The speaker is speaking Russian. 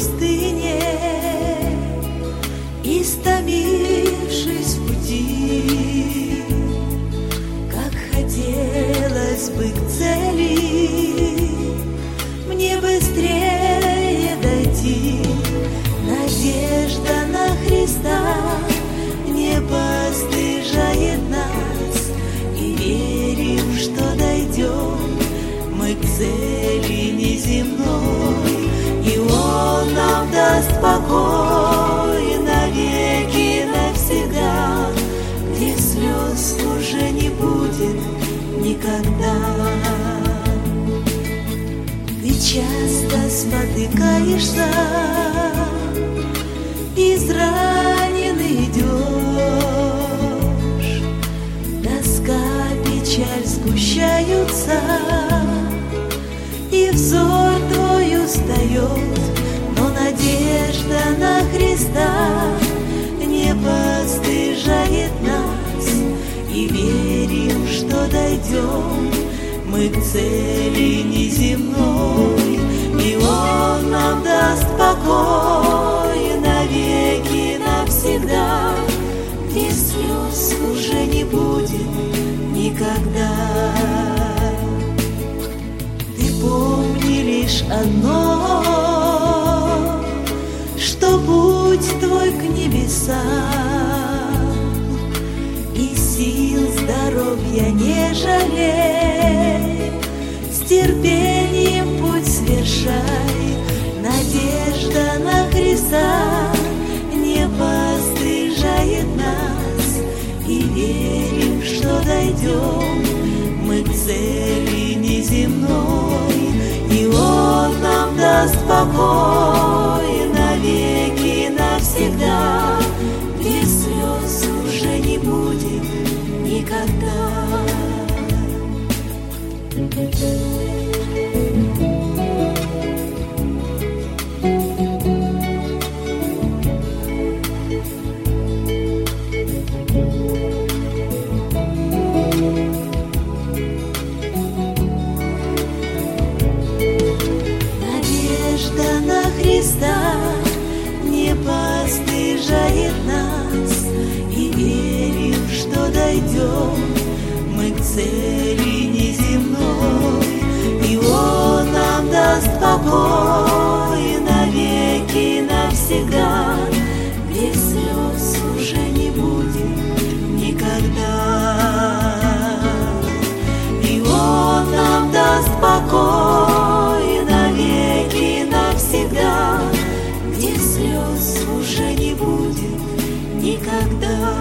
пустыне, истомившись в пути, как хотелось бы к цели мне быстрее дойти. Надежда на Христа не постыжает нас, и верим, что дойдем мы к цели неземной, и Он нам даст покой навеки, навсегда, где слез уже не будет никогда. Ты часто спотыкаешься, израненный идешь, тоска, печаль сгущаются, и взор твой устает, но надежда на Христа не постыжает нас, и верим, что дойдем мы к цели неземной, и Он нам даст покой навеки, навсегда, где слез уже не будет никогда. Ты помни лишь одно, что путь твой к небесам, и сил здоровья не жалей, с терпением путь свершай. Надежда на Христа не постыжает нас, и верим, что дойдем мы к цели неземной, и Он нам даст покой навеки, навсегда, где слез уже не будет никогда. Надежда на Христа не постыжает нас, и верим, что дойдем мы к цели неземной, и Он нам даст покой навеки, навсегда, где слез уже не будет никогда. И Он нам даст покой навеки, навсегда, где слез уже не будет никогда.